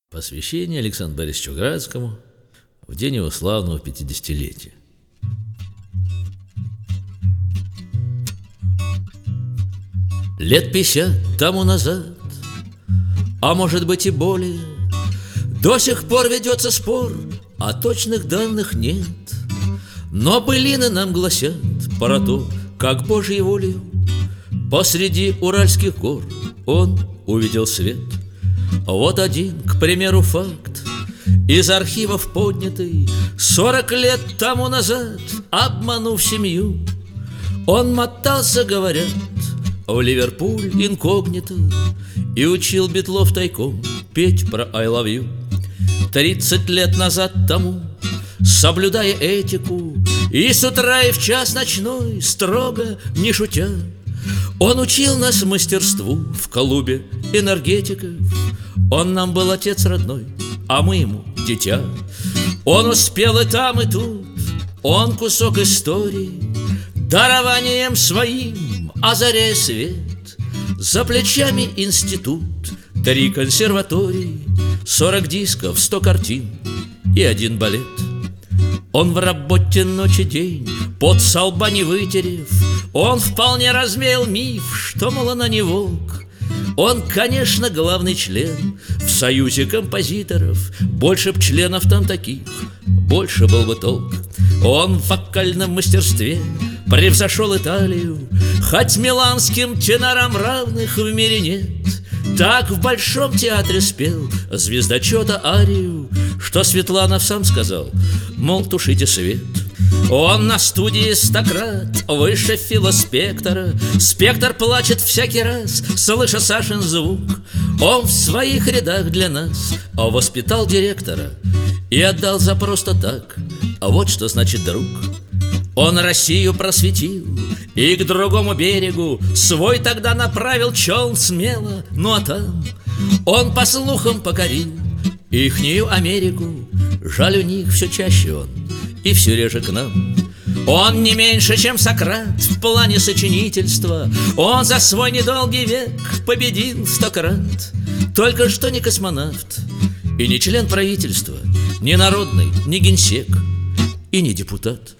Посвящение Александру Борисовичу Градскому в день его славного 50-летия. Лет 50 тому назад, а может быть и более, до сих пор ведется спор, а точных данных нет. Но былины нам гласят про то, как Божьей волею посреди уральских гор он увидел свет. Вот один, к примеру, факт из архивов поднятый 40 лет тому назад, обманув семью. Он мотался, говорят, в Ливерпуль инкогнито и учил битлов тайком петь про I love you. 30 лет назад тому, соблюдая этику, и с утра и в час ночной, строго не шутя, он учил нас мастерству в клубе энергетиков. Он нам был отец родной, а мы ему дитя. Он успел и там, и тут, он кусок истории, дарованием своим озаряя свет. За плечами институт, 3 консерватории, 40 дисков, 100 картин и 1 балет. Он в работе ночь и день, пот со лба не вытерев, он вполне развеял миф, что, мол, она не волк. Он, конечно, главный член в союзе композиторов. Больше б членов там таких, больше был бы толк. Он в вокальном мастерстве превзошел Италию, хоть миланским тенорам равных в мире нет. Так в Большом театре спел звездочета арию, что Светланов сам сказал, мол, тушите свет. Он на студии стократ, выше филоспектора. Спектр плачет всякий раз, слыша Сашин звук. Он в своих рядах для нас воспитал директора и отдал за просто так, вот что значит друг. Он Россию просветил и к другому берегу свой тогда направил челн смело. Ну а там он по слухам покорил ихнюю Америку. Жаль, у них все чаще он и все реже к нам. Он не меньше, чем Сократ в плане сочинительства. Он за свой недолгий век победил 100 крат. Только что не космонавт и не член правительства, не народный, не генсек и не депутат.